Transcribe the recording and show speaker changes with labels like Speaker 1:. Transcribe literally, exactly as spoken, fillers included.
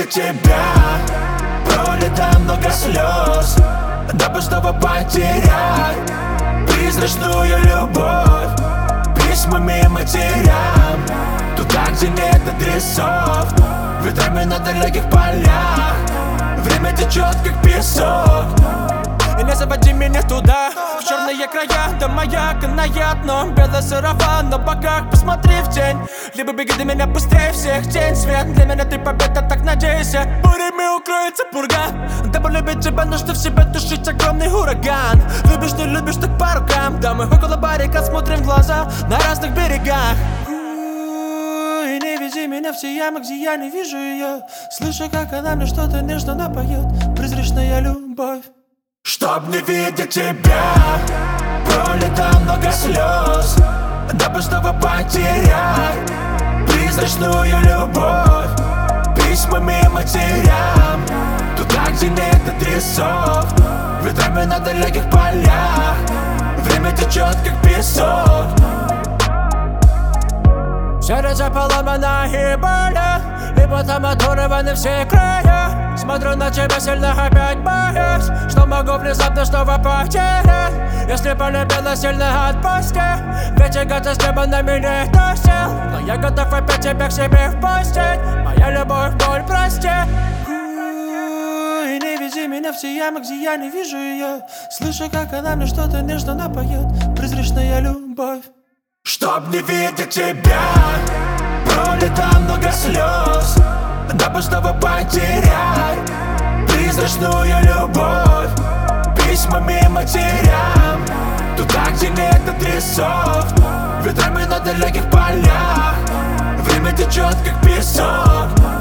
Speaker 1: видеть тебя. Пролито много слез, дабы снова потерять призрачную любовь письмами матерям. Туда, где нет адресов, ветрами на далеких полях. Время течет, как песок.
Speaker 2: И не заводи меня туда, в черные края, до маяка наяд. Но белый сарафан на боках, посмотри в тень. Либо беги до меня быстрее всех, тень, свет. Для меня ты победа, так надейся. Бурями укроется пурга. Дабы любить тебя, нужно в себе тушить огромный ураган. Любишь, не любишь, так по рукам. Да, мы около баррикад смотрим в глаза на разных берегах. И не веди меня в те ямы, где я не вижу ее. Слышу, как она мне что-то нежно напоет. Призрачная любовь.
Speaker 1: Чтоб не видеть тебя, пролито много слез, дабы снова потерять призрачную любовь письмами матерям. Туда, где нет адресов, ветрами на далеких полях. Время течет, как песок.
Speaker 2: Сердце поломано и болит, либо там оторваны все края. Смотрю на тебя сильно, опять боюсь, что могу внезапно снова потерять. Если полюбила, сильно отпусти, ведь и года с неба на меня тосил. Но я готов опять тебя к себе впустить. Моя любовь, боль, прости. И не веди меня в те ямы, где я не вижу ее. Слышу, как она мне что-то нежно напоет. Призрачная любовь.
Speaker 1: Чтоб не видеть тебя, пролито много слез, дабы снова потерять призрачную любовь письмами матерям. Туда, где нет адресов, ветрами на далеких полях. Время течет, как песок.